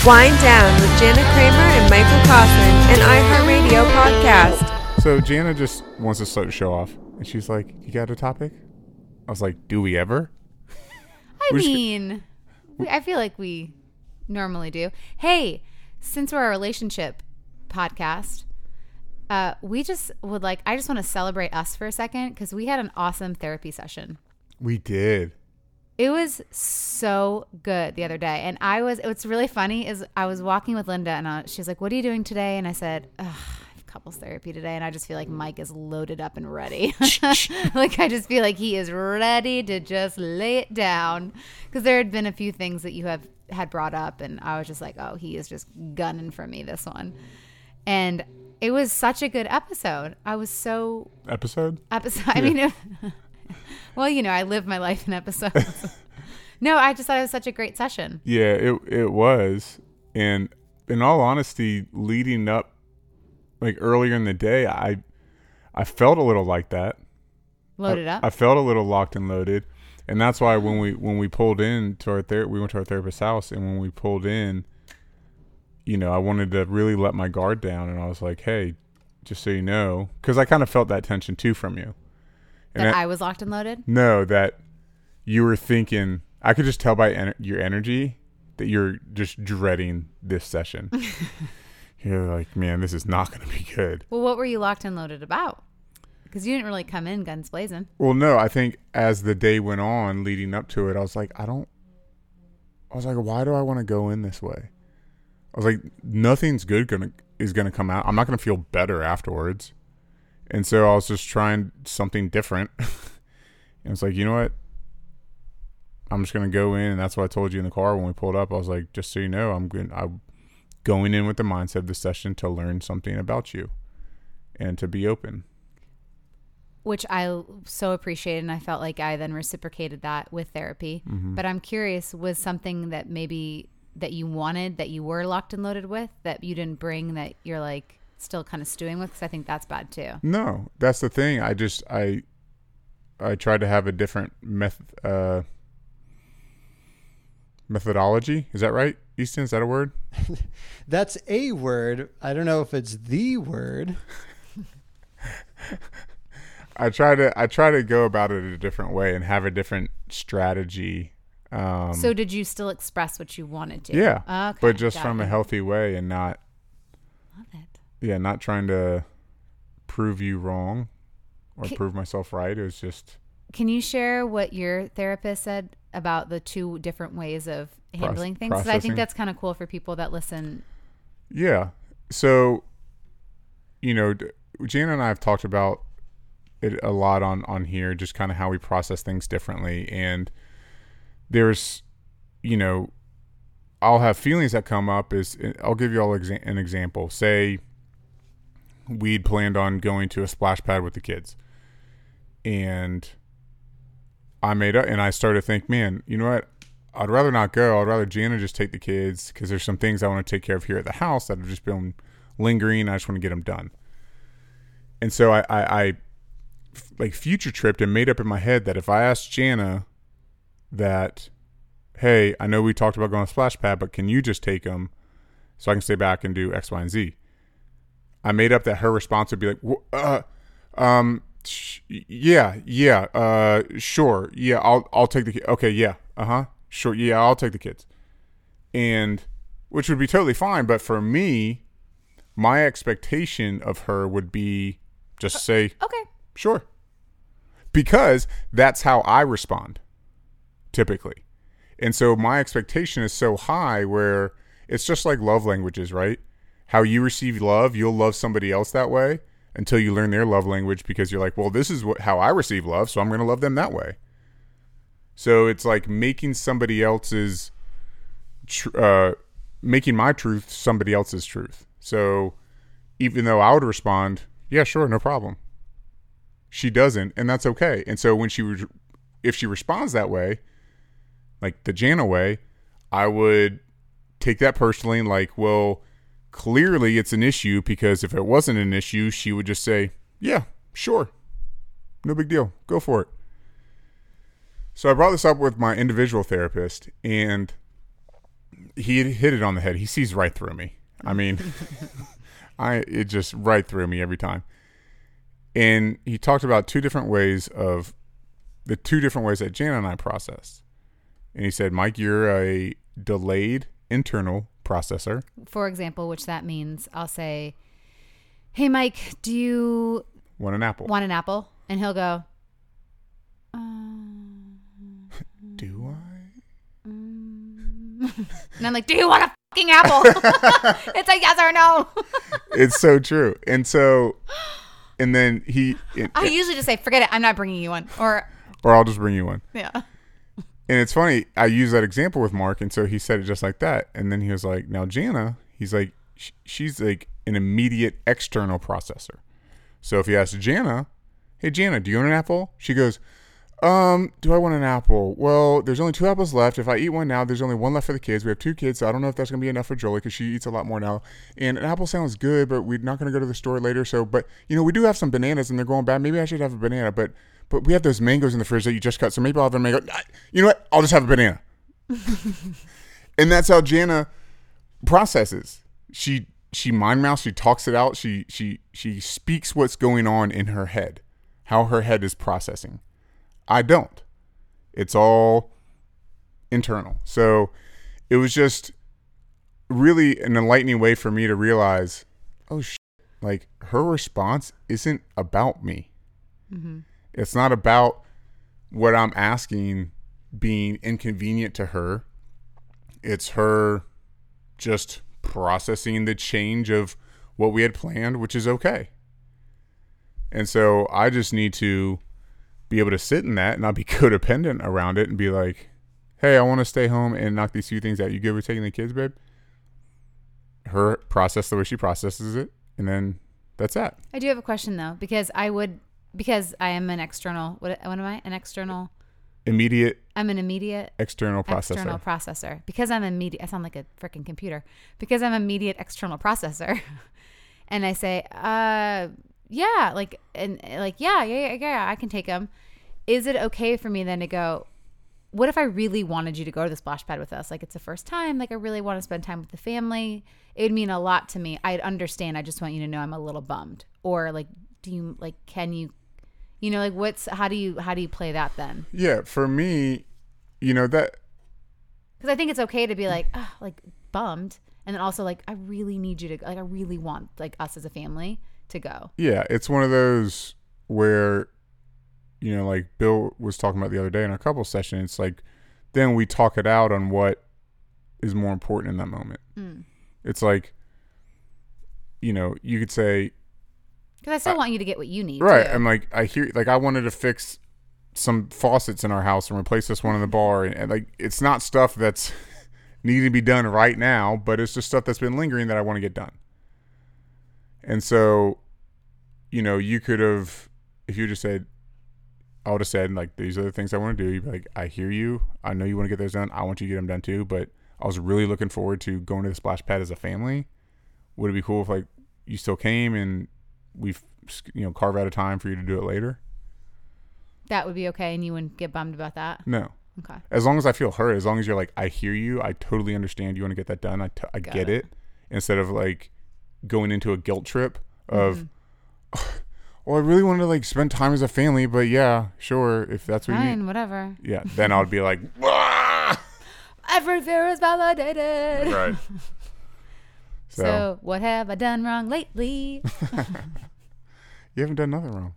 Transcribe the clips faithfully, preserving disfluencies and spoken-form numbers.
Wind Down with Jana Kramer and Michael Coughlin, an iHeartRadio podcast. So Jana just wants to start the show off, and she's like, "You got a topic?" I was like, "Do we ever?" I we mean, we, I feel like we normally do. Hey, since we're a relationship podcast, uh, we just would like, I just want to celebrate us for a second because we had an awesome therapy session. We did. It was so good the other day. And I was, what's really funny is I was walking with Linda and I, she was like, "What are you doing today?" And I said, "Ugh, I have couples therapy today." And I just feel like Mike is loaded up and ready. Like, I just feel like he is ready to just lay it down. Because there had been a few things that you have had brought up. And I was just like, oh, he is just gunning for me this one. And it was such a good episode. I was so... Episode? Episode. I yeah. mean... It, well, you know, I live my life in episodes. No, I just thought it was such a great session. Yeah, it it was. And in all honesty, leading up, like earlier in the day, I I felt a little like that. Loaded I, up? I felt a little locked and loaded. And that's why when we when we pulled in to our ther- we went to our therapist's house, and when we pulled in, you know, I wanted to really let my guard down, and I was like, "Hey, just so you know," because I kind of felt that tension too from you. And that I, I was locked and loaded? No, that you were thinking, I could just tell by en- your energy that you're just dreading this session. You're like, "Man, this is not going to be good." Well, what were you locked and loaded about? Because you didn't really come in guns blazing. Well, no, I think as the day went on leading up to it, I was like, I don't, I was like, why do I want to go in this way? I was like, nothing's good gonna is going to come out. I'm not going to feel better afterwards. And so I was just trying something different. And it's like, you know what? I'm just going to go in. And that's what I told you in the car when we pulled up. I was like, just so you know, I'm going, I'm going in with the mindset of the session to learn something about you and to be open. Which I so appreciated. And I felt like I then reciprocated that with therapy. Mm-hmm. But I'm curious, was something that maybe that you wanted, that you were locked and loaded with, that you didn't bring, that you're like, still kind of stewing with? Because I think that's bad too. No, that's the thing. I just I I tried to have a different method uh, methodology. Is that right, Easton? Is that a word? That's a word. I don't know if it's the word. I try to I try to go about it a different way and have a different strategy. Um, so did you still express what you wanted to? Yeah, okay, but just from it. a healthy way and not. Love it. Yeah, not trying to prove you wrong or can, prove myself right. It was just... Can you share what your therapist said about the two different ways of handling things? Because I think that's kind of cool for people that listen. Yeah. So, you know, Jana and I have talked about it a lot on, on here, just kind of how we process things differently. And there's, you know, I'll have feelings that come up. Is I'll give you all exa- an example. Say... we'd planned on going to a splash pad with the kids, and I made up and I started to think, man, you know what? I'd rather not go. I'd rather Jana just take the kids because there's some things I want to take care of here at the house that have just been lingering. I just want to get them done. And so I, I, I like future tripped and made up in my head that if I asked Jana that, hey, I know we talked about going to splash pad, but can you just take them so I can stay back and do X, Y, and Z? I made up that her response would be like, uh, um, sh- yeah, yeah, uh, sure. Yeah, I'll, I'll take the kid. Okay. Yeah. Uh-huh. Sure. Yeah. I'll take the kids. And which would be totally fine. But for me, my expectation of her would be just say, okay, sure. Because that's how I respond typically. And so my expectation is so high where it's just like love languages, right? How you receive love, you'll love somebody else that way until you learn their love language because you're like, well, this is what, how I receive love, so I'm going to love them that way. So it's like making somebody else's, tr- uh, making my truth somebody else's truth. So even though I would respond, yeah, sure, no problem. She doesn't, and that's okay. And so when she, re- if she responds that way, like the Jana way, I would take that personally and like, well, clearly it's an issue because if it wasn't an issue, she would just say, yeah, sure. No big deal. Go for it. So I brought this up with my individual therapist, and he hit it on the head. He sees right through me. I mean, I it just right through me every time. And he talked about two different ways of the two different ways that Jana and I process. And he said, Mike, you're a delayed internal processor. For example, which that means I'll say, hey, Mike, do you want an apple? Want an apple? And he'll go, uh, do I? Um, and I'm like, do you want a fucking apple? It's a yes or no. It's so true. And so, and then he, it, I usually just say, forget it. I'm not bringing you one. Or, or I'll just bring you one. Yeah. And it's funny. I use that example with Mark. And so he said it just like that. And then he was like, now Jana, he's like, sh- she's like an immediate external processor. So if you ask Jana, hey, Jana, do you want an apple? She goes, um, do I want an apple? Well, there's only two apples left. If I eat one now, there's only one left for the kids. We have two kids, so I don't know if that's going to be enough for Jolie because she eats a lot more now. And an apple sounds good, but we're not going to go to the store later. So, but, you know, we do have some bananas and they're going bad. Maybe I should have a banana, but but we have those mangoes in the fridge that you just cut, so maybe I'll have a mango. You know what? I'll just have a banana. And that's how Jana processes. She she mind mouths, she talks it out, she she she speaks what's going on in her head, how her head is processing. I don't. It's all internal. So it was just really an enlightening way for me to realize, oh, shit, like her response isn't about me. Mm-hmm. It's not about what I'm asking being inconvenient to her. It's her just processing the change of what we had planned, which is okay. And so I just need to be able to sit in that and not be codependent around it and be like, hey, I want to stay home and knock these few things out. You good with taking the kids, babe? Her process the way she processes it, and then that's that. I do have a question though, because I would, because I am an external, what, what am I? An external? Immediate. I'm an immediate. External processor. External processor. Because I'm immediate, I sound like a freaking computer. Because I'm immediate external processor. And I say, uh, yeah, like, and like, yeah, yeah, yeah, yeah, I can take them. Is it okay for me then to go, what if I really wanted you to go to the splash pad with us? Like, it's the first time, like I really want to spend time with the family. It would mean a lot to me. I'd understand. I just want you to know I'm a little bummed. Or like, do you, like, can you, you know, like what's, how do you, how do you play that then? Yeah. For me, you know, that. Because I think it's okay to be like, oh, like bummed. And then also like, I really need you to, like, I really want like us as a family to go. Yeah. It's one of those where, you know, like Bill was talking about the other day in our couple session, it's like, then we talk it out on what is more important in that moment. Mm. It's like, you know, you could say, because I still I, want you to get what you need. Right. Too. I'm like, I hear, like, I wanted to fix some faucets in our house and replace this one in the bar. And, and like, it's not stuff that's needing to be done right now, but it's just stuff that's been lingering that I want to get done. And so, you know, you could have, if you just said, I would have said, like, these are the things I want to do. You'd be like, I hear you. I know you want to get those done. I want you to get them done too. But I was really looking forward to going to the splash pad as a family. Would it be cool if, like, you still came and we, you know, carve out a time for you to do it later? That would be okay, and you wouldn't get bummed about that? No. Okay. As long as I feel heard, as long as you're like, I hear you. I totally understand you want to get that done. I, t- I get it. it. Instead of, like, going into a guilt trip of, mm-hmm. well, I really wanted to like spend time as a family, but yeah, sure, if that's what Fine, you need. whatever. Yeah, then I would be like, Wah! Every fear is validated. Right. So, so, what have I done wrong lately? You haven't done nothing wrong.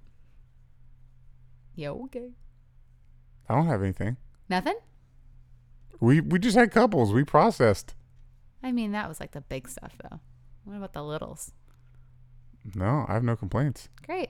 Yeah, okay. I don't have anything. Nothing? We we just had couples. We processed. I mean, that was like the big stuff, though. What about the littles? No, I have no complaints. Great.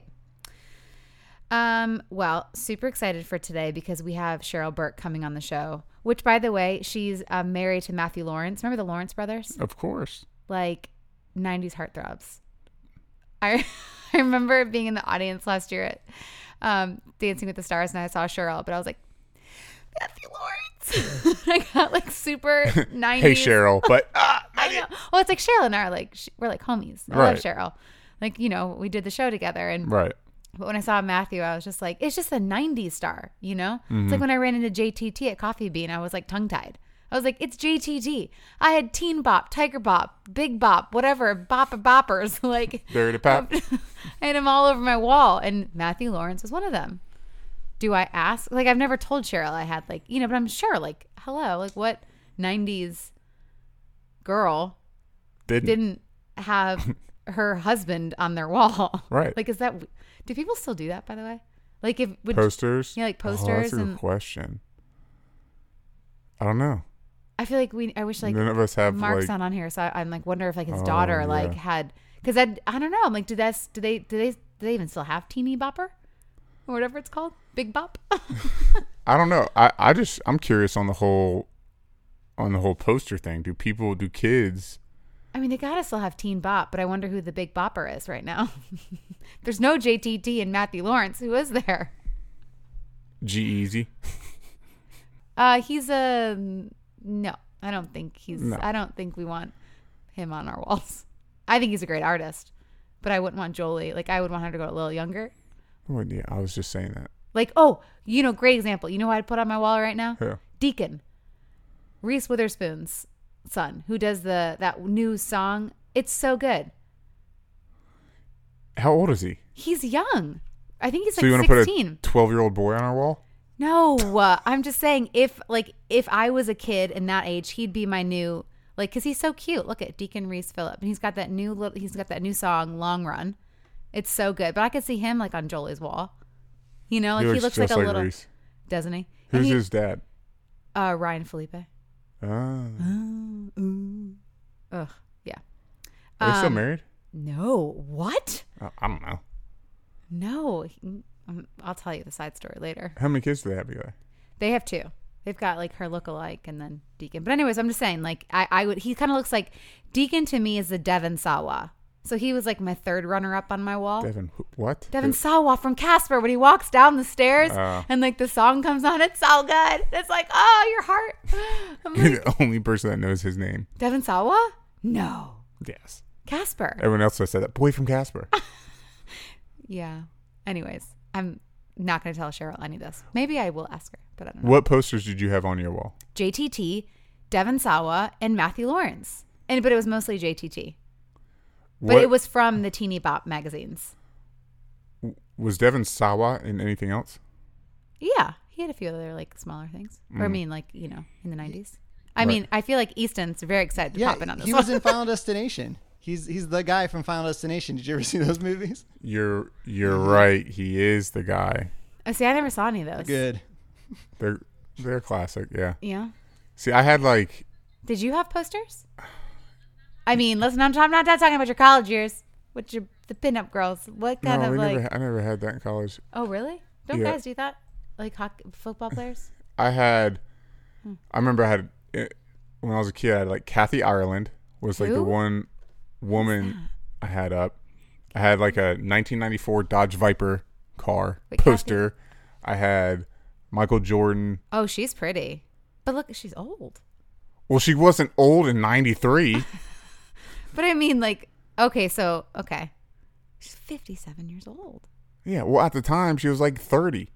Um, well, super excited for today because we have Cheryl Burke coming on the show, which, by the way, she's uh, married to Matthew Lawrence. Remember the Lawrence brothers? Of course. Like nineties heartthrobs. I I remember being in the audience last year at um, Dancing with the Stars, and I saw Cheryl, but I was like, Matthew Lawrence. I got like super nineties. Hey, Cheryl, but uh, I know. Well, it's like Cheryl and I are like we're like homies. I right. love Cheryl. Like, you know, we did the show together, and right. But when I saw Matthew, I was just like, it's just a nineties star, you know? Mm-hmm. It's like when I ran into J T T at Coffee Bean, I was like tongue tied. I was like, it's J T T. I had Teen Bop, Tiger Bop, Big Bop, whatever, Bop Boppers. Like, There to pop. I had them all over my wall, and Matthew Lawrence was one of them. Do I ask? Like, I've never told Cheryl I had, like, you know, but I'm sure, like, hello, like, what nineties girl Didn't. didn't have her husband on their wall? Right. Like, is that, do people still do that, by the way? Like, if, would, Posters? yeah, like Oh, posters that's a good and question. I don't know. I feel like we, I wish, like, None of us have, Mark's like, not on here, so I, I'm like, wonder if, like, his Oh, daughter, like, yeah. had, because I, I don't know, I'm like, do that's, do they, do they, do they even still have Teeny Bopper? Or whatever it's called? Big Bop? I don't know. I, I just, I'm curious on the whole, on the whole poster thing. Do people, do kids... I mean, they gotta still have Teen Bop, but I wonder who the Big Bopper is right now. There's no J T T and Matthew Lawrence. Who is there? G-Eazy? Uh, he's a no. I don't think he's. No. I don't think we want him on our walls. I think he's a great artist, but I wouldn't want Jolie. Like, I would want her to go a little younger. Well, yeah, I was just saying that. Like, oh, you know, great example. You know who I'd put on my wall right now? Yeah. Deacon, Reese Witherspoon's son, who does the that new song. It's so good. How old is he? He's young. I think he's So you like want to sixteen. put a twelve-year-old boy on our wall? No, uh, I'm just saying if like if I was a kid in that age, he'd be my new like because he's so cute. Look at Deacon Reese Phillip, and he's got that new little he's got that new song Long Run. It's so good, but I could see him like on Jolie's wall. You know, like he looks, like just a little, Reese. doesn't he? And Who's he- his dad? Uh, Ryan Felipe. Ah. Ugh, yeah. Are they still Um, married? No, what? Uh, I don't know. No, he- um, I'll tell you the side story later. How many kids do they have together? They have two. They've got like her lookalike and then Deacon. But anyways, I'm just saying, like I, I would. He kind of looks like Deacon to me is the Devon Sawa. So he was like my third runner up on my wall. Devin, who- what? Devon Sawa from Casper when he walks down the stairs Oh. and like the song comes on. It's so good. It's like, oh, your heart. I'm You're like, the only person that knows his name. Devon Sawa? No, Yes. Casper. Everyone else has said that. Boy from Casper. Yeah. Anyways, I'm not going to tell Cheryl any of this. Maybe I will ask her, but I don't know. What posters did you have on your wall? J T T, Devon Sawa, and Matthew Lawrence. And but it was mostly J T T. But What, it was from the Teeny Bop magazines. was Devin Sawa in anything else? Yeah, he had a few other like smaller things. Or I Mm. mean, like you know, in the nineties. I Right. mean, I feel like Easton's very excited to Yeah, pop in on this he one. was in Final Destination. He's he's the guy from Final Destination. Did you ever see those movies? You're you're right. He is the guy. Oh, see, I never saw any of those. Good. They're they're classic. Yeah. Yeah. See, I had like Did you have posters? I mean, listen, I'm, I'm not talking about your college years. With your the pinup girls. What kind no, of we like? never. I never had that in college. Oh, really? Don't Yeah. guys do that? Like hockey, football players? I had. I remember I had eh, when I was a kid. I had like Kathy Ireland was like the Who? one woman I had up. I had like a nineteen ninety-four Dodge Viper car Wait, poster. I had Michael Jordan. Oh, she's pretty. But look, she's old. Well, she wasn't old in ninety-three. But I mean, like, okay, so, okay. She's fifty-seven years old. Yeah. Well, at the time she was like thirty.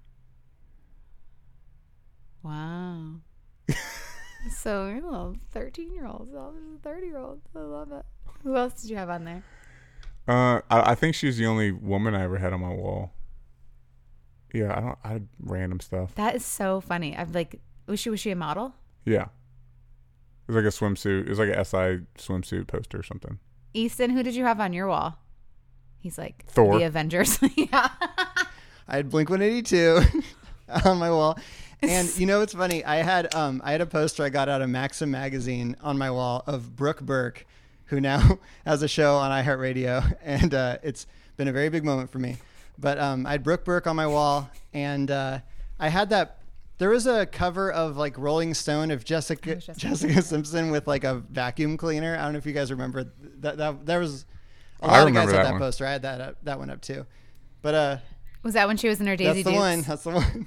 Wow. So, you're a little thirteen-year-old. So, there's a thirty-year-old. I love it. Who else did you have on there? Uh, I, I think she's the only woman I ever had on my wall. Yeah, I don't. I had random stuff. That is so funny. I'm like, was she, was she a model? Yeah. It was like a swimsuit. It was like an S I swimsuit poster or something. Easton, who did you have on your wall? He's like, Thor. The Avengers. Yeah. I had Blink one eighty-two on my wall. And you know what's funny? I had um I had a poster I got out of Maxim magazine on my wall of Brooke Burke, who now has a show on iHeartRadio, and uh, it's been a very big moment for me. But um, I had Brooke Burke on my wall, and uh, I had that. There was a cover of like Rolling Stone of Jessica Oh, Jessica. Jessica Simpson with like a vacuum cleaner. I don't know if you guys remember that. That there was a I lot of remember guys had that that one. poster. I had that up, that one up too. But uh, Was that when she was in her Daisy that's the Dukes? one. That's the one.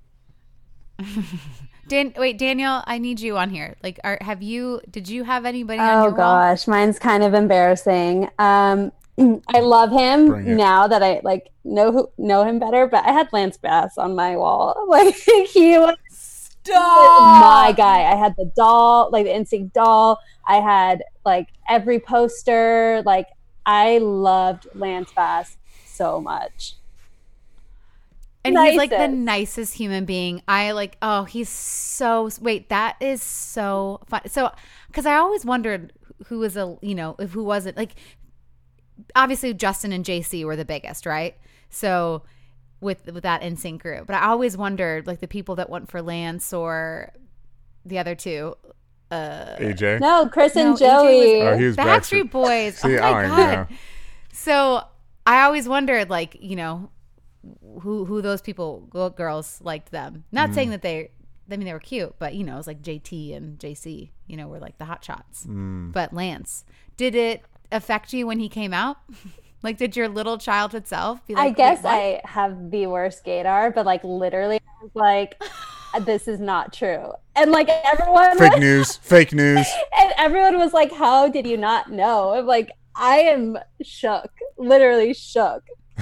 Dan, wait, Daniel, I need you on here. Like, are have you? Did you have anybody on Oh your wall? gosh, mine's kind of embarrassing. Um, I love him Bring it. now that I like know who know him better. But I had Lance Bass on my wall. Like he was my guy. I had the doll, like the N Sync doll. I had like every poster. Like I loved Lance Bass so much. And Nicest. he's like the nicest human being. I like, oh, he's so, wait, that is so fun. So, because I always wondered who was a, you know, if who wasn't, like, obviously Justin and J C were the biggest, right? So, with with that N Sync group. But I always wondered, like, the people that went for Lance or the other two. Uh, A J? No, Chris no, and A J Joey. Oh, he was Backstreet Backstreet. Boys. See, oh I my don't God. know. So, I always wondered, like, you know, who who those people girls liked them. Not Mm. saying that they I mean they were cute, but you know, it was like J T and J C, you know, were like the hot shots. Mm. But Lance, did it affect you when he came out? Like, did your little childhood self be like, I guess "Wait, what?" I have the worst gaydar, but like literally I was like, this is not true. And like everyone Fake was, news. Fake news. and everyone was like, how did you not know? I'm like, I am shook. Literally shook.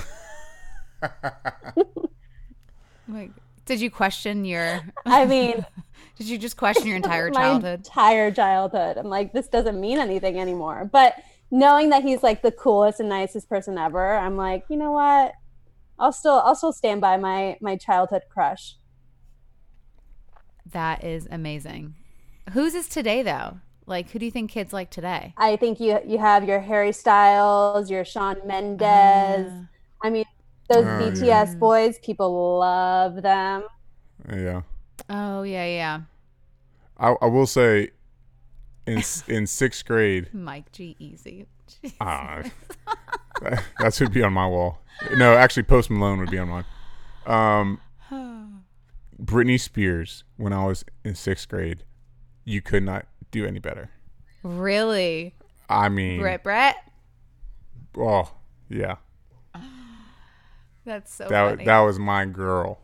Like, did you question your I mean, did you just question your entire my childhood? entire childhood. I'm like, this doesn't mean anything anymore. But knowing that he's like the coolest and nicest person ever, I'm like, you know what? I'll still I'll still stand by my my childhood crush. That is amazing. Whose is today though? Like, who do you think kids like today? I think you you have your Harry Styles, your Shawn Mendes. Uh, I mean, those Oh, B T S boys, people love them. Yeah. oh yeah, yeah. I, I will say, in s- in sixth grade, Mike G Easy. ah, that, that should be on my wall. No, actually, Post Malone would be on mine. Um, Britney Spears, when I was in sixth grade, you could not do any better. Really? I mean, Brett Brett? oh yeah, That's so that funny. that was my girl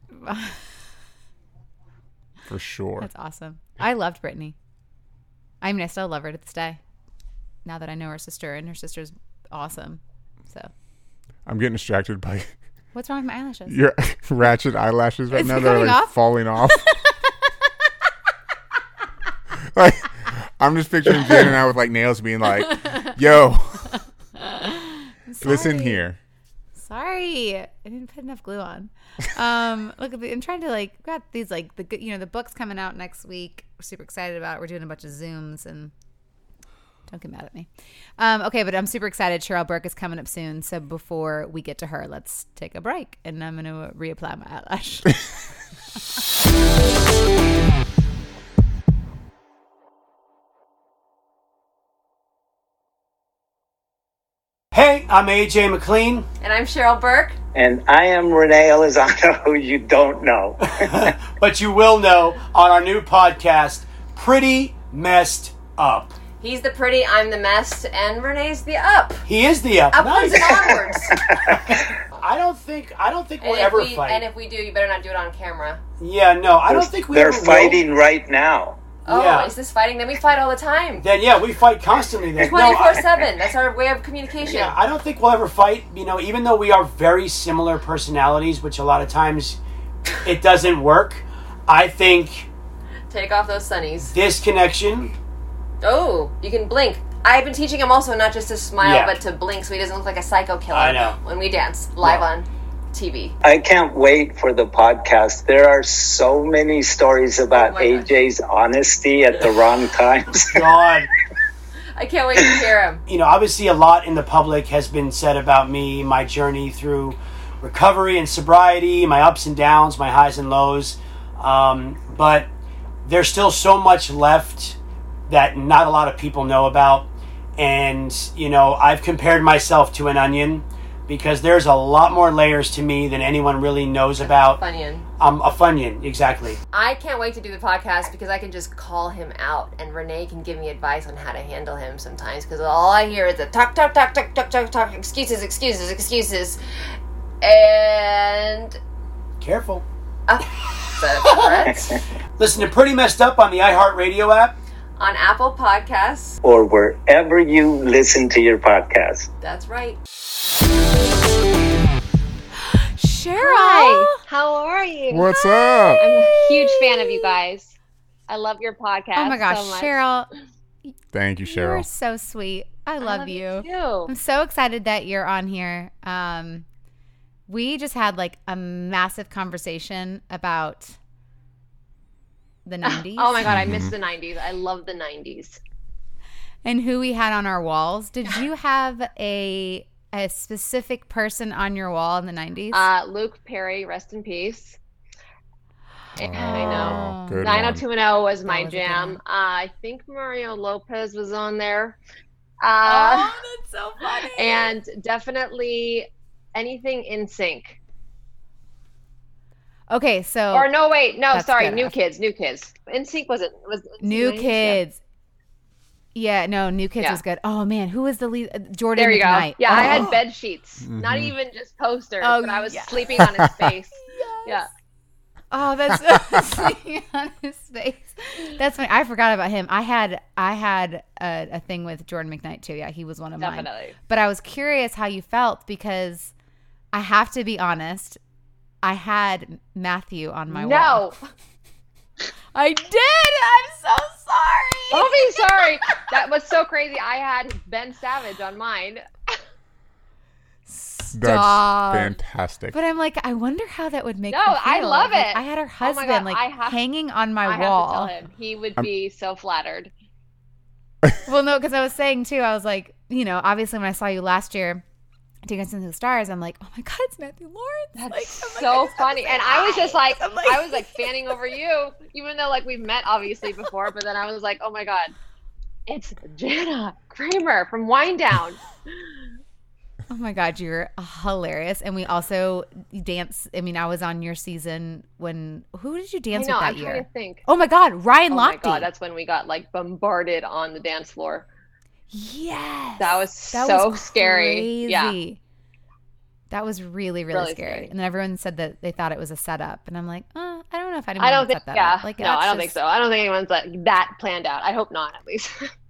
for sure. That's awesome. I loved Brittany. I mean, I still love her to this day. Now that I know her sister, and her sister's awesome. So, I'm getting distracted by what's wrong with my eyelashes? your ratchet eyelashes right Is now. it They're coming like off? falling off. Like, I'm just picturing Jen and I with like nails being like, "Yo, listen Sorry. here." Sorry, I didn't put enough glue on. Um, look, at the, I'm trying to like we've got these like the good- you know the book's coming out next week. We're super excited about it. We're doing a bunch of Zooms and don't get mad at me. Um, okay, but I'm super excited. Cheryl Burke is coming up soon. So before we get to her, let's take a break, and I'm going to reapply my eyelash. Hey, I'm A J McLean, And I'm Cheryl Burke. And I am Renee Elizondo, who you don't know. but you will know on our new podcast, Pretty Messed Up. He's the pretty, I'm the mess, and Renee's the up. He is the up. Upwards Nice. and onwards. I don't think I don't think and, we'll if ever we, fight. and if we do, you better not do it on camera. yeah, no, I don't think we They're ever will. fighting right now. Oh, Yeah. is this fighting? Then we fight all the time. Then yeah, we fight constantly. Then no, twenty-four I, seven. That's our way of communication. yeah, I don't think we'll ever fight. You know, even though we are very similar personalities, which a lot of times it doesn't work. I think Take off those sunnies. this connection. Oh, you can blink. I've been teaching him also not just to smile, Yeah. but to blink so he doesn't look like a psycho killer I know. when we dance live Yeah. on T V. I can't wait for the podcast. There are so many stories about Oh my A J's honesty at the wrong times. God. I can't wait to hear him. You know, obviously a lot in the public has been said about me, my journey through recovery and sobriety, my ups and downs, my highs and lows. Um, but there's still so much left that not a lot of people know about. And, you know, I've compared myself to an onion because there's a lot more layers to me than anyone really knows about. Funyun. I'm a Funyun, exactly. I can't wait to do the podcast because I can just call him out and Renee can give me advice on how to handle him sometimes because all I hear is the talk, talk, talk, talk, talk, talk, talk, excuses, excuses, excuses. And... Careful. Uh, is that a threat? Listen to Pretty Messed Up on the iHeartRadio app. On Apple Podcasts. Or wherever you listen to your podcast. That's right. Cheryl. Hi, how are you? What's up? I'm a huge fan of you guys. I love your podcast. Oh my gosh, so much. Cheryl. Thank you, You are Cheryl. so sweet. I love, I love you. you too. I'm so excited that you're on here. Um, we just had like a massive conversation about the nineties. Oh my god, I Mm-hmm. miss the nineties. I love the nineties. And who we had on our walls. Did you have a a specific person on your wall in the nineties? Uh, Luke Perry, rest in peace. Oh, I know. Good nine oh one. two one oh was my was a good jam. one. Uh, I think Mario Lopez was on there. Uh, that's so funny. and definitely anything in sync. Okay, so Or no, wait, no, That's sorry, good. New Kids, New Kids. In sync wasn't was NSYNC New nineties? Yeah. Kids. Yeah, no, New Kids Yeah. was good. Oh man, who was the lead? uh, Jordan There you go. McKnight. Yeah, I Oh. had bed sheets, not Mhm. even just posters, Oh, but I was yes. sleeping on his face. Yeah. Oh, that's sleeping on his face. That's funny. I forgot about him. I had I had a, a thing with Jordan McKnight too. Yeah, he was one of mine. Definitely. But I was curious how you felt because I have to be honest. I had Matthew on my wall. No, I did. I'm so sorry. don't be sorry. That was so crazy. I had Ben Savage on mine. That's Stop. fantastic. But I'm like, I wonder how that would make. No, her I feel. love Like, it. I had her Oh my husband God, like I have- hanging on my I wall. have to tell him. He would I'm- be so flattered. Well, no, because I was saying too, I was like, you know, obviously when I saw you last year, Dancing with the Stars, I'm like, oh my God, it's Matthew Lawrence. That's like, I'm like, I so just have to funny. say And I was hi. just like, I'm I was like fanning over you, even though like we've met obviously before, but then I was like, oh my God, it's Jana Kramer from Wind Down. oh my God, you're hilarious. And we also dance. I mean, I was on your season when, who did you I dance know, with that I'm trying year? to think. Oh my God, Ryan Oh my Lochte. God, that's when we got like bombarded on the dance floor. Yes. That was That so was scary. Yeah. crazy. That was really, really, Really scary. scary. And then everyone said that they thought it was a setup. And I'm like, uh, I don't know if anyone I don't would think, set that yeah. up. Like, no, that's I don't think just- so. I don't think anyone's like that planned out. I hope not, at least.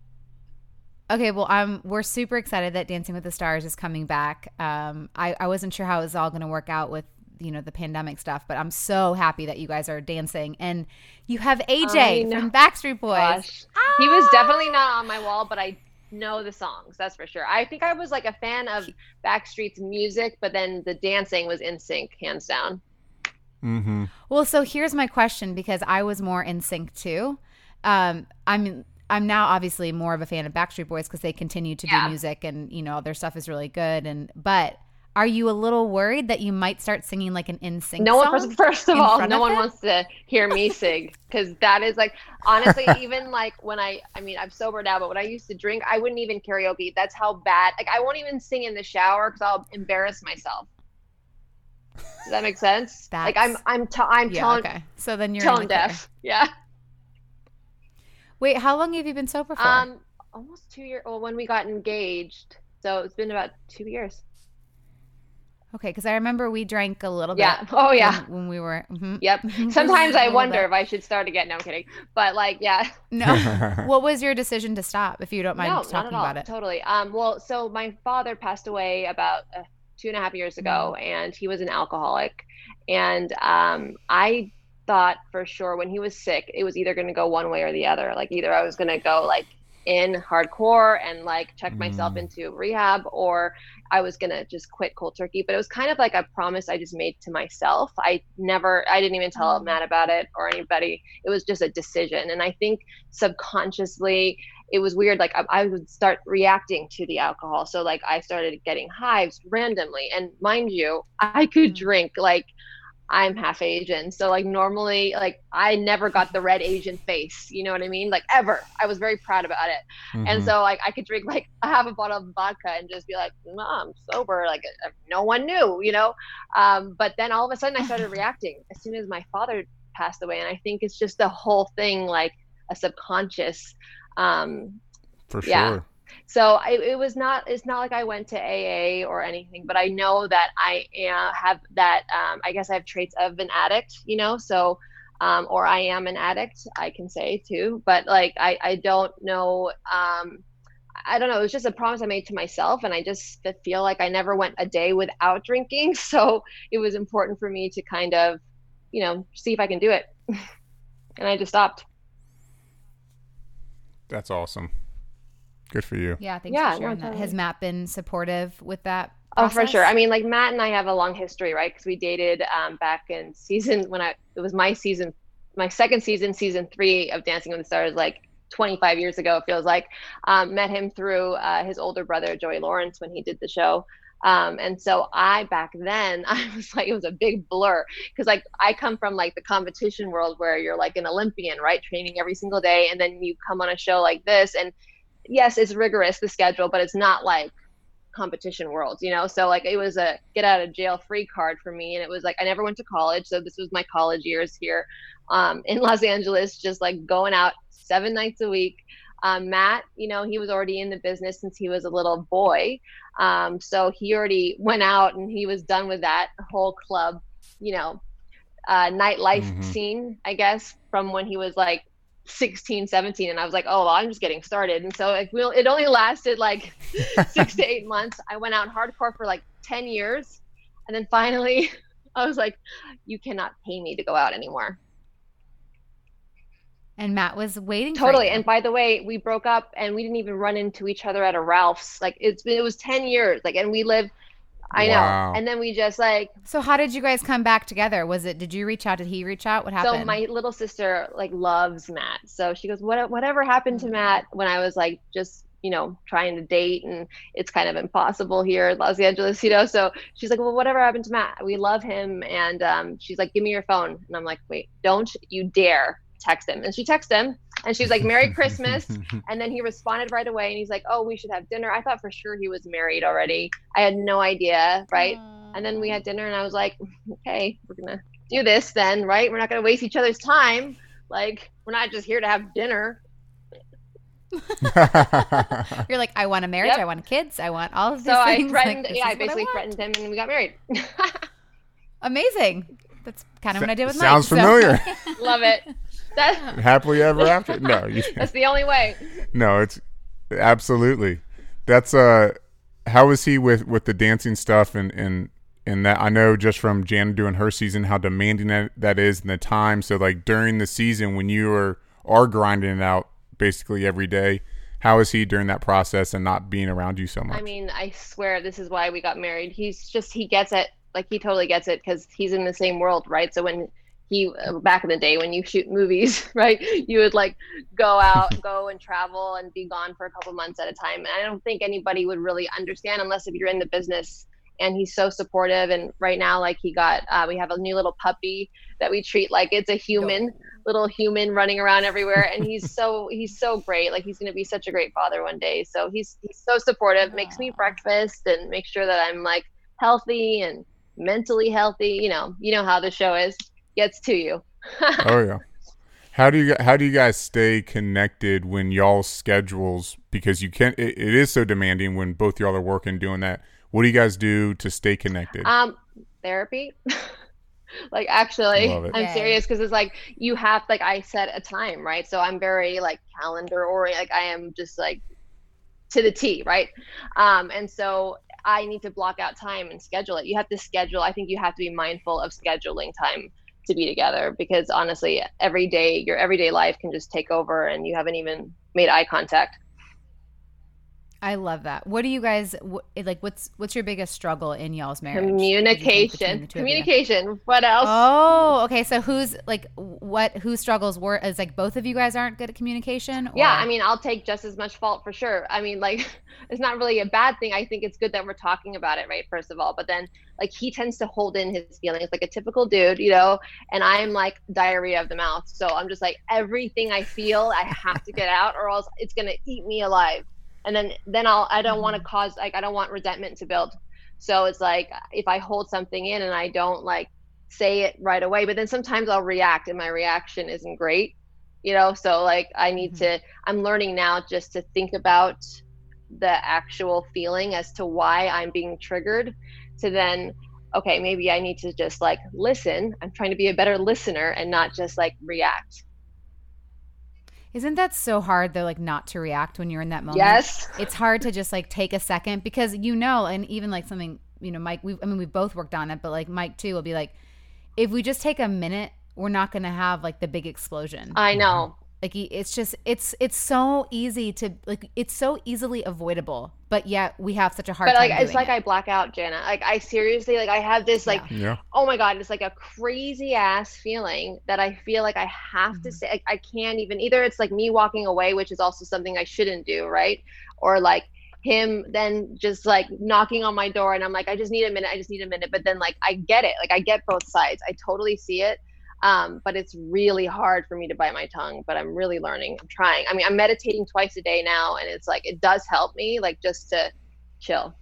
Okay, well, um, we're super excited that Dancing with the Stars is coming back. Um, I, I wasn't sure how it was all going to work out with, you know, the pandemic stuff, but I'm so happy that you guys are dancing. And you have A J I know. from Backstreet Boys. Gosh. He was definitely not on my wall, but I know the songs, that's for sure. I think I was like a fan of Backstreet's music, but then the dancing was in sync, hands down. Mm-hmm. Well, so here's my question because I was more in sync too. Um, I'm I'm now obviously more of a fan of Backstreet Boys because they continue to Yeah. do music and you know their stuff is really good. And but are you a little worried that you might start singing like an in sync No one, song? first, first of in all, front no of one him? wants to hear me sing because that is like, honestly, even like when I, I mean, I'm sober now, but when I used to drink, I wouldn't even karaoke. That's how bad, like, I won't even sing in the shower because I'll embarrass myself. Does that make sense? like, I'm, That's- I'm, t- I'm Yeah. tone, Okay. So then you're in tone the clear. deaf. Yeah. Wait, how long have you been sober for? Um, almost two years. Well, when we got engaged, so it's been about two years. Okay, because I remember we drank a little bit. Yeah. Oh yeah. When, when we were. mhm. Yep. Mhm. Sometimes A I little wonder bit. if I should start again. No, I'm kidding. But like, yeah. No. What was your decision to stop? If you don't mind no, talking not at all. about it. Totally. Um. Well, so my father passed away about uh, two and a half years ago, Mm. and he was an alcoholic, and um, I thought for sure when he was sick, it was either going to go one way or the other. Like either I was going to go like in hardcore and like check myself Mm. into rehab, or I was gonna just quit cold turkey. But it was kind of like a promise I just made to myself. I never, I didn't even tell Mm. Matt about it or anybody. It was just a decision. And I think subconsciously it was weird. Like I, I would start reacting to the alcohol. So like I started getting hives randomly. And mind you, I could Mm. drink like I'm half Asian. So like normally, like I never got the red Asian face, you know what I mean? Like ever. I was very proud about it. And Mhm. so like I could drink like a half a bottle of vodka and just be like, no, I'm sober. Like uh, no one knew, you know? Um, but then all of a sudden I started reacting as soon as my father passed away. And I think it's just the whole thing, like a subconscious, um, For yeah. sure. so I, it was not, it's not like I went to A A or anything, but I know that I am, have that, um, I guess I have traits of an addict, you know, so, um, or I am an addict, I can say too, but like, I, I don't know, um, I don't know, it was just a promise I made to myself, and I just feel like I never went a day without drinking. So it was important for me to kind of, you know, see if I can do it. And I just stopped. That's awesome. Good for you. Yeah, thanks Yeah, for sharing no, that. totally. Has Matt been supportive with that Oh, for process? sure. I mean, like Matt and I have a long history, right? Because we dated um, back in season when I, it was my season, my second season, season three of Dancing with the Stars, like twenty-five years ago, it feels like. Um, met him through uh, his older brother, Joey Lawrence, when he did the show. Um, and so I, back then, I was like, it was a big blur because like I come from like the competition world where you're like an Olympian, right? Training every single day. And then you come on a show like this, and yes, it's rigorous, the schedule, but it's not like competition world, you know? So like it was a get out of jail free card for me. And it was like, I never went to college. So this was my college years here um, in Los Angeles, just like going out seven nights a week. Um, Matt, you know, he was already in the business since he was a little boy. Um, so he already went out and he was done with that whole club, you know, uh, nightlife Mhm. scene, I guess, from when he was like sixteen, seventeen. And I was like, oh, well, I'm just getting started. And so like, we'll, it only lasted like six to eight months. I went out hardcore for like ten years. And then finally I was like, you cannot pay me to go out anymore. And Matt was waiting Totally. for you. And by the way, we broke up and we didn't even run into each other at a Ralph's. Like it's been, it was ten years. Like, and we lived, I Wow. know. And then we just like, So how did you guys come back together? Was it, did you reach out? Did he reach out? What happened? so my little sister like loves Matt. So she goes, what, whatever happened to Matt when I was like, just, you know, trying to date and it's kind of impossible here in Los Angeles, you know? So she's like, well, whatever happened to Matt? We love him. And um, she's like, give me your phone. And I'm like, wait, don't you dare text him. And she texted him and she was like, Merry Christmas. And then he responded right away and he's like, oh, we should have dinner. I thought for sure he was married already. I had no idea. Right. And then we had dinner and I was like, okay, we're going to do this then. Right. We're not going to waste each other's time. Like, we're not just here to have dinner. You're like, I want a marriage. Yep. I want kids. I want all of these So I things. threatened, Like, this yeah, I is what basically want. threatened him and we got married. Amazing. That's kind of what I did with Mike. Sounds so- familiar. Love it. That, Happily ever after? No, you, that's the only way. no, it's absolutely. That's uh, how was he with with the dancing stuff and and and that? I know just from Jan doing her season how demanding that that is and the time. So like during the season when you are are grinding it out basically every day, how is he during that process and not being around you so much? I mean, I swear this is why we got married. He's just, he gets it. Like, he totally gets it because he's in the same world, right? So when he, back in the day when you shoot movies, right, you would like go out, go and travel and be gone for a couple months at a time. And I don't think anybody would really understand unless if you're in the business. And he's so supportive. And right now, like he got, uh, we have a new little puppy that we treat like it's a human, little human running around everywhere. And he's so, he's so great. Like he's going to be such a great father one day. So he's, he's so supportive, makes me breakfast and makes sure that I'm like healthy and mentally healthy. You know, you know how the show is, gets to you. Oh yeah. How do you how do you guys stay connected when y'all's schedules, because you can't it, it is so demanding when both y'all are working doing that. What do you guys do to stay connected? Um, therapy. Like actually, Love it. I'm Yay. serious because it's like you have, like I set a time, right? So I'm very like calendar oriented. Like I am just like to the T, right? Um, and so I need to block out time and schedule it. You have to schedule. I think you have to be mindful of scheduling time to be together because honestly, every day, your everyday life can just take over and you haven't even made eye contact. I love that. What do you guys wh- like? What's what's your biggest struggle in y'all's marriage? What do you think between Communication. the two of you? Communication. What else? Oh, okay. So who's like what? Who struggles? Were is like both of you guys aren't good at communication? Or? Yeah, I mean, I'll take just as much fault for sure. I mean, like, it's not really a bad thing. I think it's good that we're talking about it, right? First of all, but then, like, he tends to hold in his feelings like a typical dude, you know, and I'm like diarrhea of the mouth. So I'm just like, everything I feel, I have to get out or else it's going to eat me alive. And then, then I'll, I don't want to cause, like, I don't want resentment to build. So it's like, if I hold something in and I don't like say it right away, but then sometimes I'll react and my reaction isn't great, you know? So like, I need Mm-hmm. to, I'm learning now just to think about the actual feeling as to why I'm being triggered to then, okay, maybe I need to just like listen. I'm trying to be a better listener and not just like react. Isn't that so hard though, like not to react when you're in that moment? Yes. It's hard to just like take a second because you know, and even like something, you know, Mike, we I mean, we've both worked on it, but like Mike too will be like, if we just take a minute, we're not going to have like the big explosion. I know. Like it's just, it's, it's so easy to like, it's so easily avoidable, but yet we have such a hard but time like it's doing like it. I black out, Jana. Like I seriously, like I have this like, Yeah. oh my God, it's like a crazy ass feeling that I feel like I have Mm-hmm. to say, like, I can't even, either it's like me walking away, which is also something I shouldn't do, right? Or like him then just like knocking on my door and I'm like, I just need a minute, I just need a minute. But then like, I get it. Like I get both sides. I totally see it. Um, but it's really hard for me to bite my tongue, but I'm really learning. I'm trying. I mean, I'm meditating twice a day now and it's like, it does help me like just to chill.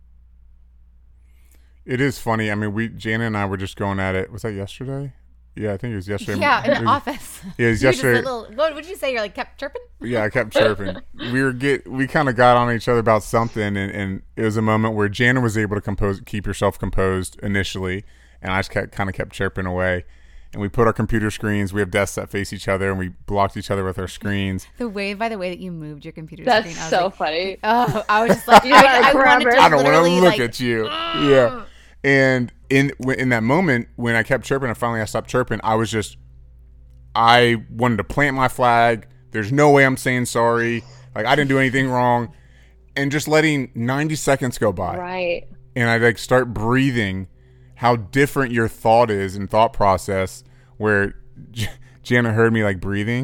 It is funny. I mean, we Jana and I were just going at it. Was that yesterday? Yeah, I think it was yesterday. Yeah, in It the was- office. Yeah, it was You were just a yesterday. little- what would you say? You're like kept chirping? Yeah, I kept chirping. We were get we kind of got on each other about something, and, and it was a moment where Jana was able to compose, keep herself composed initially, and I just kept, kind of kept chirping away. And we put our computer screens. We have desks that face each other, and we blocked each other with our screens. The way, by the way, that you moved your computer That's screen, I was so like, funny. oh, I was just like, You I, gotta I grab wanted it. to I don't want to literally, look like, at you. Yeah. And in in that moment when I kept chirping and finally I stopped chirping, I was just I wanted to plant my flag. There's no way I'm saying sorry. Like I didn't do anything wrong. And just letting ninety seconds go by. Right. And I like start breathing how different your thought is and thought process where J- Jana heard me like breathing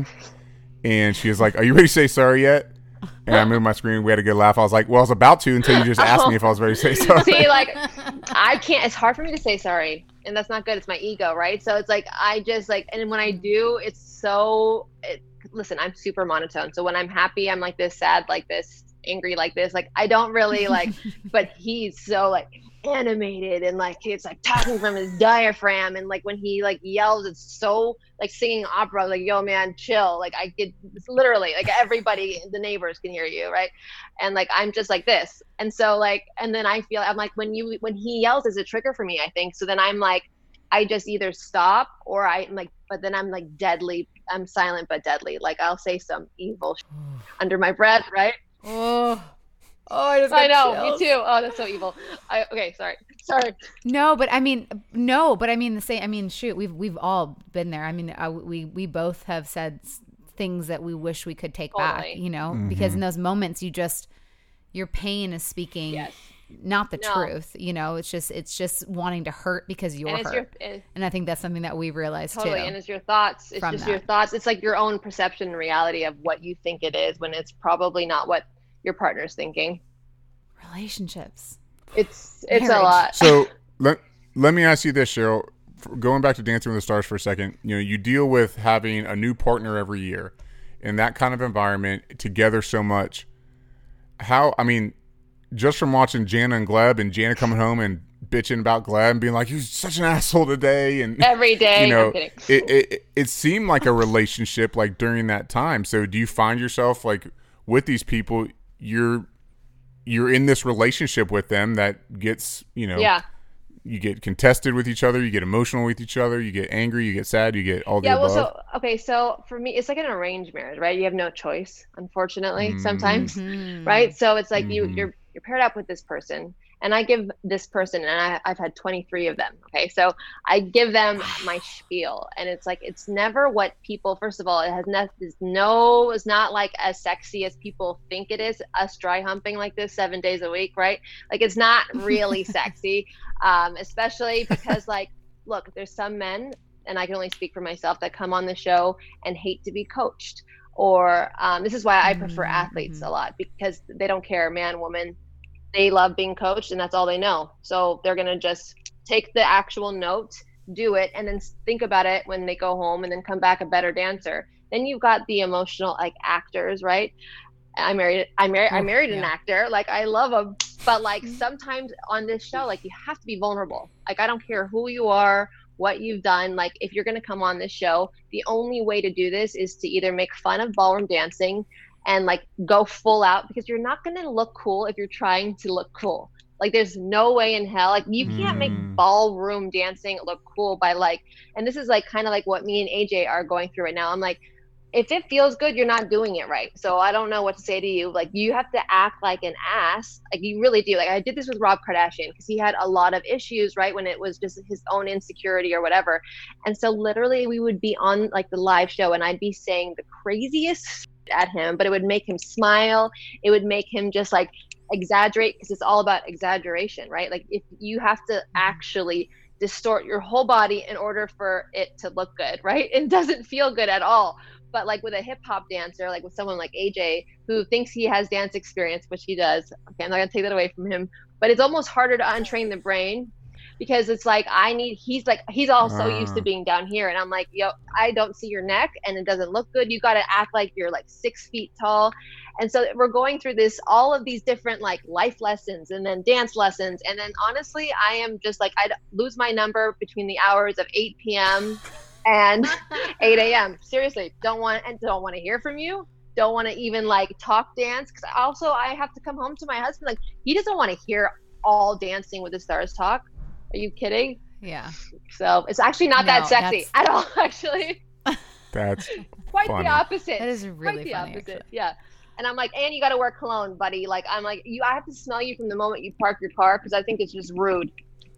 and she was like, "Are you ready to say sorry yet?" And I moved my screen. We had a good laugh. I was like, well, I was about to until you just asked me if I was ready to say sorry. See, like, I can't, it's hard for me to say sorry. And that's not good. It's my ego, right? So it's like, I just like, and when I do, it's so, it, listen, I'm super monotone. So when I'm happy, I'm like this, sad like this, angry like this. Like, I don't really like, but he's so like animated and like, it's like talking from his diaphragm. And like when he like yells, it's so like singing opera, like, yo man, chill. Like I get it's literally like everybody, the neighbors can hear you. Right. And like, I'm just like this. And so like, and then I feel, I'm like, when you, when he yells is a trigger for me, I think. So then I'm like, I just either stop or I'm like, but then I'm like deadly. I'm silent, but deadly. Like I'll say some evil sh- under my breath. Right. Oh, oh, I just I got know, chills. me too. Oh, that's so evil. I, okay. Sorry. Sorry. No, but I mean, no, but I mean the same. I mean, shoot, we've we've all been there. I mean, uh, we we both have said s- things that we wish we could take back. Totally. You know, because in those moments, you just your pain is speaking, Yes. not the No. truth. You know, it's just it's just wanting to hurt because you're And it's hurt. your, it, And I think that's something that we realized totally. too. And it's your thoughts. It's from just that. your thoughts. It's like your own perception and reality of what you think it is when it's probably not what your partner's thinking. Relationships. It's, it's a Marriage. lot. So let let me ask you this, Cheryl. F- Going back to Dancing with the Stars for a second, you know, you deal with having a new partner every year in that kind of environment together so much. How, I mean, just from watching Jana and Gleb and Jana coming home and bitching about Gleb and being like, "He's such an asshole today," and Every day. you know, I'm kidding. it, it it seemed like a relationship like during that time. So do you find yourself like with these people, you're you're in this relationship with them that gets, you know, Yeah. you get contested with each other, you get emotional with each other, you get angry, you get sad, you get all the Yeah, well, above. so okay, so for me, it's like an arranged marriage, right? You have no choice, unfortunately, Mm. sometimes, Mhm. right? So it's like you Mhm. you're you're paired up with this person, and I give this person, and I, I've had twenty-three of them. Okay, so I give them my spiel, and it's like it's never what people. First of all, it has no, it's no, it's not like as sexy as people think it is. Us dry humping like this seven days a week, right? Like it's not really sexy, um, especially because like, look, there's some men, and I can only speak for myself, that come on the show and hate to be coached. Or um, this is why I prefer Mm-hmm. athletes a lot, because they don't care, man, woman. They love being coached, and that's all they know. So they're going to just take the actual note, do it, and then think about it when they go home, and then come back a better dancer. Then you've got the emotional like actors, right? I married, I married, I Oof, married an yeah. actor. Like I love them, but like sometimes on this show, like you have to be vulnerable. Like I don't care who you are, what you've done. Like if you're going to come on this show, the only way to do this is to either make fun of ballroom dancing and like go full out, because you're not going to look cool if you're trying to look cool. Like there's no way in hell, like you can't make Mm. ballroom dancing look cool by like, and this is like kind of like what me and A J are going through right now. I'm like, if it feels good, you're not doing it right. So I don't know what to say to you. Like, you have to act like an ass. Like, you really do. Like, I did this with Rob Kardashian because he had a lot of issues, right? When it was just his own insecurity or whatever. And so literally we would be on like the live show and I'd be saying the craziest at him, but it would make him smile. It would make him just like exaggerate, because it's all about exaggeration, right? Like, if you have to actually distort your whole body in order for it to look good, right? It doesn't feel good at all. But like with a hip hop dancer, like with someone like A J, who thinks he has dance experience, which he does. Okay, I'm not gonna take that away from him, but it's almost harder to untrain the brain, because it's like, I need, he's like, he's all so used to being down here. And I'm like, yo, I don't see your neck and it doesn't look good. You got to act like you're like six feet tall. And so we're going through this, all of these different like life lessons and then dance lessons. And then honestly, I am just like, I'd lose my number between the hours of eight p.m. and eight a.m. Seriously, don't want, and don't want to hear from you. Don't want to even like talk dance. Cause also I have to come home to my husband. Like, he doesn't want to hear all Dancing with the Stars talk. Are you kidding? Yeah. So it's actually not No, that sexy that's- at all, actually. That's Quite funny. the opposite. That is really Quite the funny, opposite. actually. Yeah. And I'm like, and you got to wear cologne, buddy. Like, I'm like, you, I have to smell you from the moment you park your car, because I think it's just rude.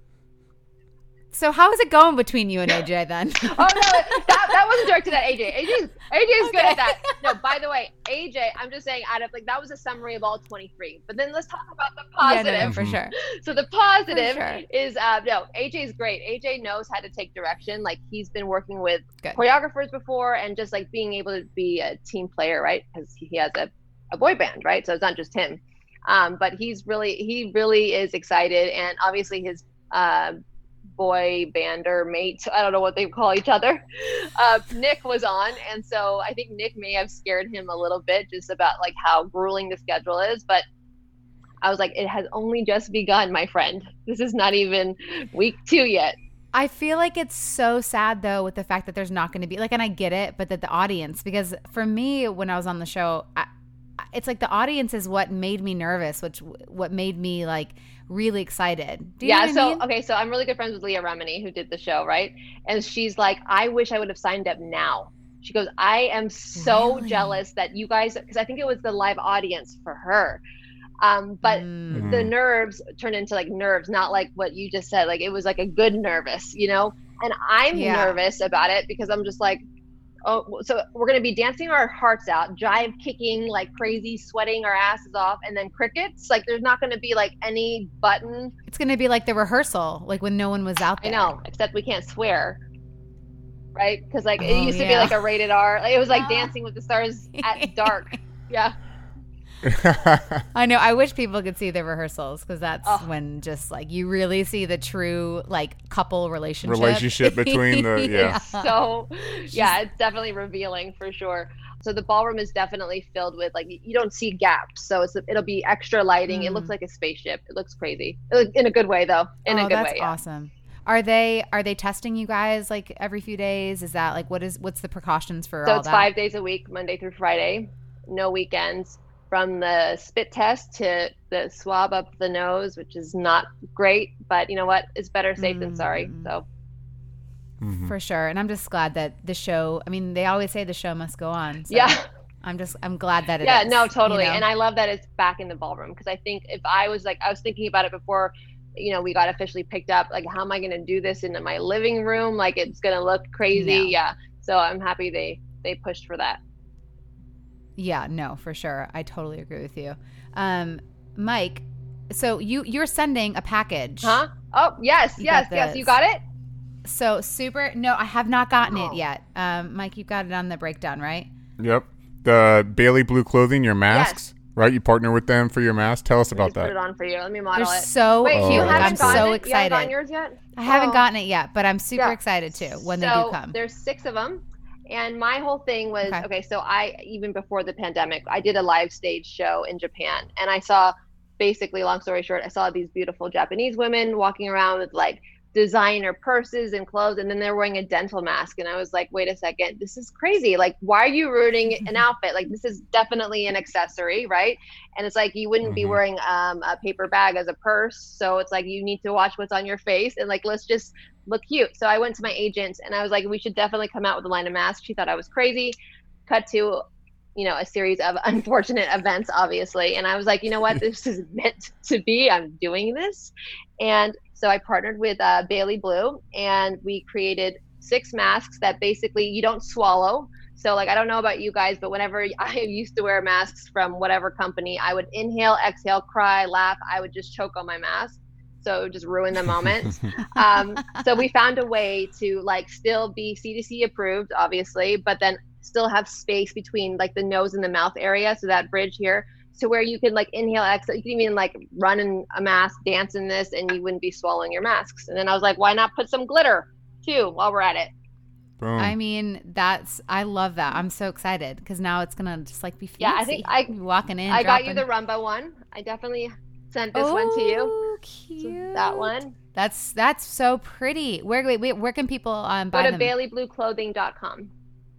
So how is it going between you and A J then? Oh, no, that, that wasn't directed at A J. A J's, A J's good Okay. at that. No, by the way, A J, I'm just saying, out of like, that was a summary of all twenty-three. But then let's talk about the Yeah, positive. no, no, for sure. So the positive For sure. is, uh, no, A J's great. A J knows how to take direction. Like, he's been working with Good. choreographers before, and just like being able to be a team player, right? Because he has a, a boy band, right? So it's not just him. Um, but he's really, he really is excited. And obviously his uh, boy bander mate, I don't know what they call each other, uh, Nick was on. And so I think Nick may have scared him a little bit just about like how grueling the schedule is. But I was like, it has only just begun, my friend. This is not even week two yet. I feel like it's so sad though with the fact that there's not going to be like, and I get it, but that the audience, because for me, when I was on the show, I, it's like the audience is what made me nervous, which what made me like really excited. Do you yeah. know what So, I mean? okay. So I'm really good friends with Leah Remini, who did the show. Right. And she's like, I wish I would have signed up now. She goes, I am so Really? jealous that you guys, because I think it was the live audience for her. Um, but Mm. the nerves turned into like nerves, not like what you just said. Like, it was like a good nervous, you know? And I'm Yeah. nervous about it because I'm just like, oh, so we're going to be dancing our hearts out, jive kicking like crazy, sweating our asses off, and then crickets. Like, there's not going to be like any button. It's going to be like the rehearsal, like when no one was out I there. know, except we can't swear. Right? Because like it Oh, used to be yeah. like a rated R. Like, it was like Ah. Dancing with the Stars at dark. Yeah. I know. I wish people could see the rehearsals, because that's Oh. when just like you really see the true like couple relationship. Relationship between the- yeah. So yeah, it's definitely revealing for sure. So the ballroom is definitely filled with like, you don't see gaps, so it's it'll be extra lighting. It Mm. looks like a spaceship. It looks crazy in a good way, though. In oh, a good that's way. Yeah. awesome. Are they are they testing you guys like every few days? Is that like what is what's the precautions for So all it's that? five days a week, Monday through Friday, no weekends. From the spit test to the swab up the nose, which is not great, but you know what? It's better safe than sorry. Mm. So Mhm. For sure. And I'm just glad that the show, I mean, they always say the show must go on. So yeah. I'm just, I'm glad that it Yeah, is, no, totally. you know? And I love that it's back in the ballroom, because I think if I was like, I was thinking about it before, you know, we got officially picked up, like, how am I going to do this in my living room? Like, it's going to look crazy. No. Yeah. So I'm happy they, they pushed for that. Yeah, no, for sure. I totally agree with you. Um, Mike, so you, you're sending a package. Huh? Oh, yes, You yes, got yes. this. You got it? So super, no, I have not gotten Oh. it yet. Um, Mike, you got it on the breakdown, right? Yep. The Bailey Blue Clothing, your masks, right? You partner with them for your mask. Tell us Let me about put it that. on for you. Let me They're model it. so Wait, Oh, you cute. that's haven't I'm cool. gotten so it? You haven't excited. gotten yours yet? I haven't Oh. gotten it yet, but I'm super Yeah. excited too when they So do come. there's six of them. And my whole thing was, Okay. okay, so I, even before the pandemic, I did a live stage show in Japan. And I saw, basically, long story short, I saw these beautiful Japanese women walking around with like designer purses and clothes, and then they're wearing a dental mask. And I was like, wait a second, this is crazy. Like, why are you ruining an outfit? Like, this is definitely an accessory, right? And it's like, you wouldn't be Mhm. wearing um, a paper bag as a purse. So it's like, you need to watch what's on your face, and like, let's just look cute. So I went to my agent and I was like, we should definitely come out with a line of masks. She thought I was crazy. cut to, you know, a series of unfortunate events, obviously. And I was like, you know what, this is meant to be. I'm doing this. And so I partnered with uh, Bailey Blue, and we created six masks that basically you don't swallow. So like, I don't know about you guys, but whenever I used to wear masks from whatever company, I would inhale, exhale, cry, laugh. I would just choke on my mask. So it would just ruin the moment. um, so we found a way to like still be C D C approved, obviously, but then still have space between like the nose and the mouth area. So that bridge here, to where you can like inhale, exhale. You can even like run in a mask, dance in this, and you wouldn't be swallowing your masks. And then I was like, why not put some glitter too while we're at it? Boom. I mean, that's I love that. I'm so excited because now it's gonna just like be fancy. Yeah, I think I Be walking in. I got you dropping- the Rumba one. I definitely sent this oh, one to you. Cute. That one. That's that's so pretty. Where wait, wait where can people um buy Go to them? bailey blue clothing dot com.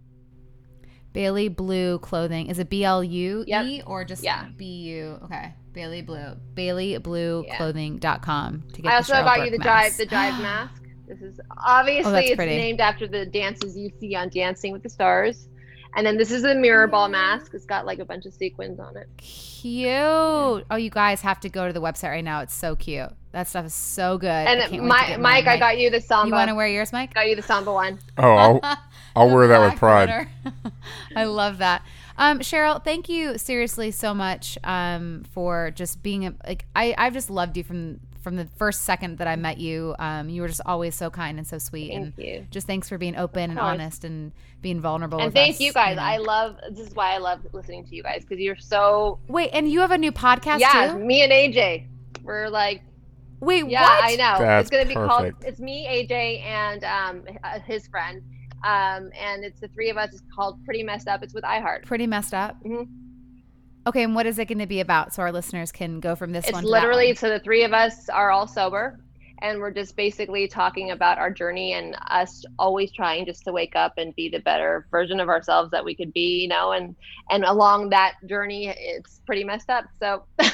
Bailey Blue Clothing. Is it B L U E Yep. or just Yeah. B U? Okay. Bailey Blue. Bailey Blue Yeah. Clothing dot com to get I the also Cheryl got Burke you the mask. drive the drive mask. This is obviously Oh, that's it's pretty. named after the dances you see on Dancing with the Stars. And then this is a mirror ball mask. It's got like a bunch of sequins on it. Cute. Oh, you guys have to go to the website right now. It's so cute. That stuff is so good. I can't wait And to my, get Mike, mine. I got you the samba. You want to wear yours, Mike? got you the samba one. Oh, I'll, I'll wear that with Black pride. glitter. I love that. Um, Cheryl, thank you seriously so much um, for just being a, like I I've just loved you from from the first second that I met you. Um, you were just always so kind and so sweet. Thank and you. Just thanks for being open and course. honest and being vulnerable. And with thank us, you guys. know. I love this is why I love listening to you guys, because you're so Wait, and you have a new podcast yeah. too? Me and A J, we're like Wait, yeah, what? I know. That's it's gonna be perfect. called. It's me, A J, and um uh, his friend, um and it's the three of us. It's called Pretty Messed Up. It's with iHeart. Pretty messed up. Mhm. Okay, and what is it going to be about so our listeners can go from this It's one to literally that so the three of us are all sober, and we're just basically talking about our journey and us always trying just to wake up and be the better version of ourselves that we could be, you know, and and along that journey it's pretty messed up. So I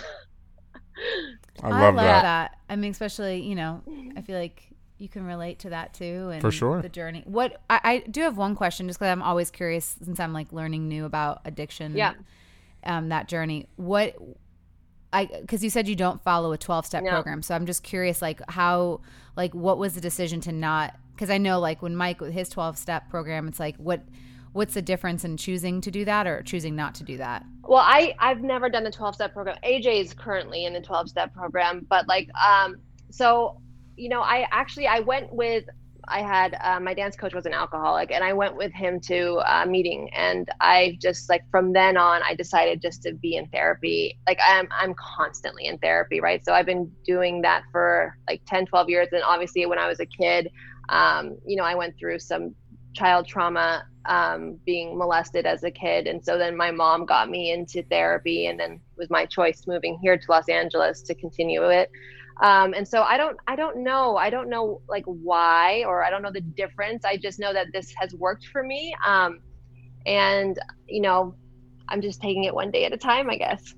one? love, I love that. that. I mean, especially, you know, I feel like you can relate to that too. And For sure. the journey. What I, I do have one question just because I'm always curious since I'm like learning new about addiction. Yeah. Um, that journey. What I because you said you don't follow a twelve step No. program, so I'm just curious, like how, like what was the decision to not? Because I know, like when Mike with his twelve step program, it's like what what's the difference in choosing to do that or choosing not to do that? Well, I, I've never done the twelve step program. A J is currently in the twelve step program, but like, um, so, you know, I actually, I went with, I had, uh, my dance coach was an alcoholic, and I went with him to a meeting, and I just like, from then on, I decided just to be in therapy. Like I'm, I'm constantly in therapy, right? So I've been doing that for like ten, twelve years. And obviously when I was a kid, um, you know, I went through some child trauma, um, being molested as a kid. And so then my mom got me into therapy, and then it was my choice moving here to Los Angeles to continue it. Um, and so I don't, I don't know, I don't know like why, or I don't know the difference. I just know that this has worked for me. Um, and you know, I'm just taking it one day at a time, I guess.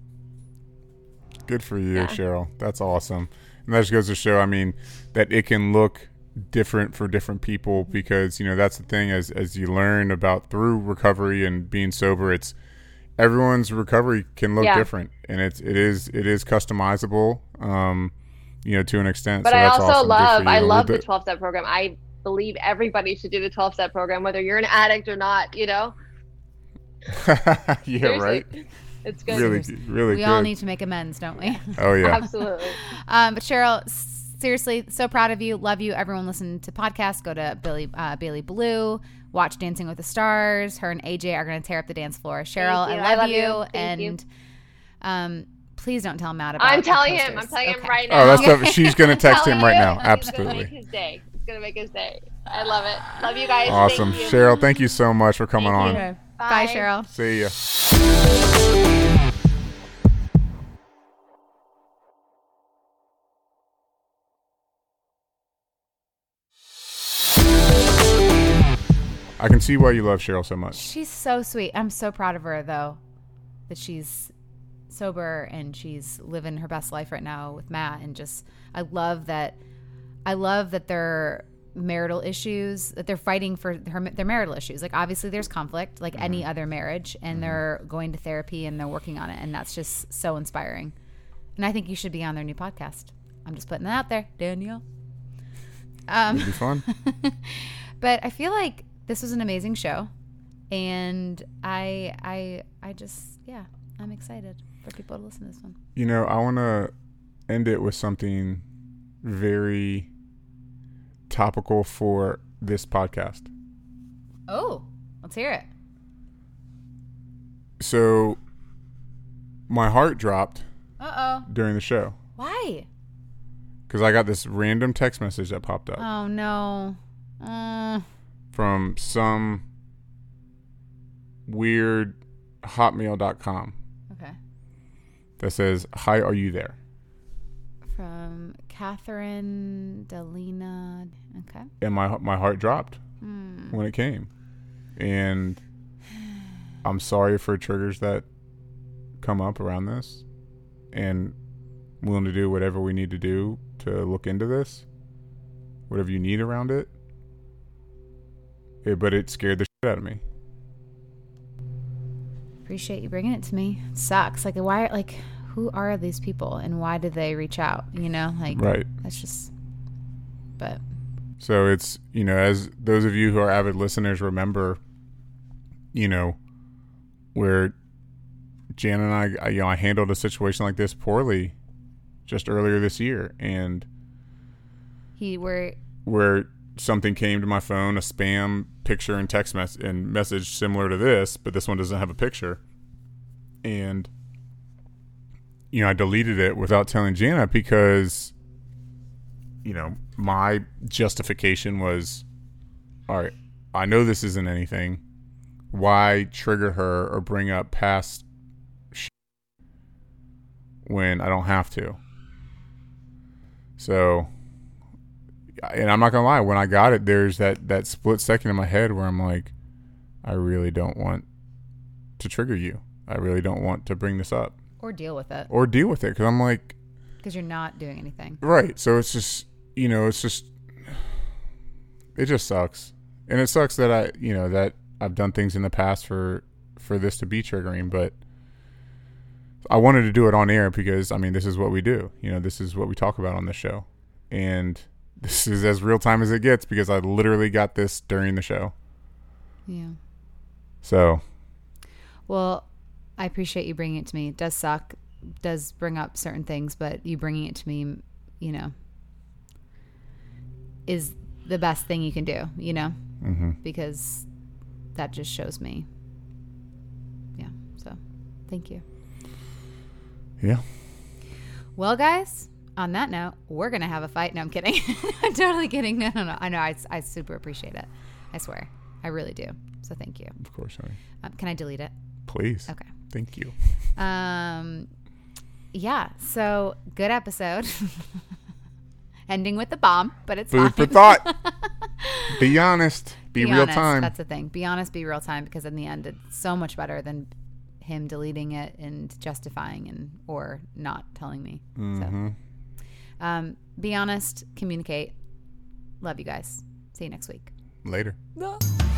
Good for you, Yeah. Cheryl. That's awesome. And that just goes to show, I mean, that it can look different for different people, because, you know, that's the thing, as as you learn about through recovery and being sober, it's everyone's recovery can look Yeah. different, and it's it is it is customizable, um, you know, to an extent. But so I that's also awesome. Good for love, you. I And we'll love the do- twelve step program. I believe everybody should do the twelve step program, whether you're an addict or not, you know, yeah, Seriously. right. it's good. Really, really We good. all need to make amends, don't we? oh yeah. Absolutely. Um, but Cheryl, seriously, so proud of you. Love you. Everyone listen to podcasts. Go to Billy uh, Bailey Blue. Watch Dancing with the Stars. Her and A J are going to tear up the dance floor. Cheryl, Thank you. I love, I love you. you. Thank and you. um, please don't tell Matt about I'm the telling him, I'm posters. telling him Okay. right now. Oh, that's tough. She's gonna text him Telling right you, now. and It's gonna Absolutely. make his day. It's gonna make his day. I love it. Love you guys. Awesome, Thank you. Cheryl. Thank you so much for coming Thank on. you. Okay. Bye, Cheryl. See ya. I can see why you love Cheryl so much. She's so sweet. I'm so proud of her, though, that she's sober and she's living her best life right now with Matt. And just, I love that. I love that they're marital issues, that they're fighting for her, their marital issues. Like, obviously there's conflict like mm-hmm. any other marriage, and mm-hmm. they're going to therapy and they're working on it. And that's just so inspiring. And I think you should be on their new podcast. I'm just putting that out there, Danielle. Um, It'd be fun. But I feel like this was an amazing show. And I, I, I just, yeah, I'm excited for people to listen to this one. You know, I want to end it with something very topical for this podcast. Oh, let's hear it. So, my heart dropped Uh-oh. during the show. Why? Because I got this random text message that popped up. Oh, no. Uh. From some weird hotmail dot com. Okay. That says, "Hi, are you there?" From Catherine Delina. Okay. And my my heart dropped mm. when it came. And I'm sorry for triggers that come up around this. And willing to do whatever we need to do to look into this. Whatever you need around it. it but it scared the shit out of me. Appreciate you bringing it to me. It sucks. Like, why? Like, who are these people, and why did they reach out? You know, like, right. That's just. But. So it's, you know, as those of you who are avid listeners remember, you know, where Jan and I, you know, I handled a situation like this poorly, just earlier this year, and. He were. Where something came to my phone, a spam picture and text mess and message similar to this, but this one doesn't have a picture. And, you know, I deleted it without telling Jana because, you know, my justification was, all right, I know this isn't anything. Why trigger her or bring up past shit when I don't have to? So, and I'm not gonna lie, when I got it, there's that, that split second in my head where I'm like, I really don't want to trigger you. I really don't want to bring this up. Or deal with it. Or deal with it, because I'm like... Because you're not doing anything. Right. So it's just, you know, it's just... It just sucks. And it sucks that I, you know, that I've done things in the past for, for this to be triggering, but I wanted to do it on air because, I mean, this is what we do. You know, this is what we talk about on this show. And... This is as real time as it gets because I literally got this during the show. Yeah. So. Well, I appreciate you bringing it to me. It does suck. It does bring up certain things, but you bringing it to me, you know, is the best thing you can do, you know, mm-hmm. because that just shows me. Yeah. So thank you. Yeah. Well, guys. On that note, we're going to have a fight. No, I'm kidding. I'm totally kidding. No, no, no. I know. I, I super appreciate it. I swear. I really do. So thank you. Of course, honey. Um, can I delete it? Please. Okay. Thank you. Um, yeah. So good episode. Ending with the bomb, but it's Food fine. for thought. Be honest. Be, be real honest. time. That's the thing. Be honest. Be real time. Because in the end, it's so much better than him deleting it and justifying and or not telling me. Mm-hmm. So. Um, be honest, communicate. Love you guys. See you next week. Later. No.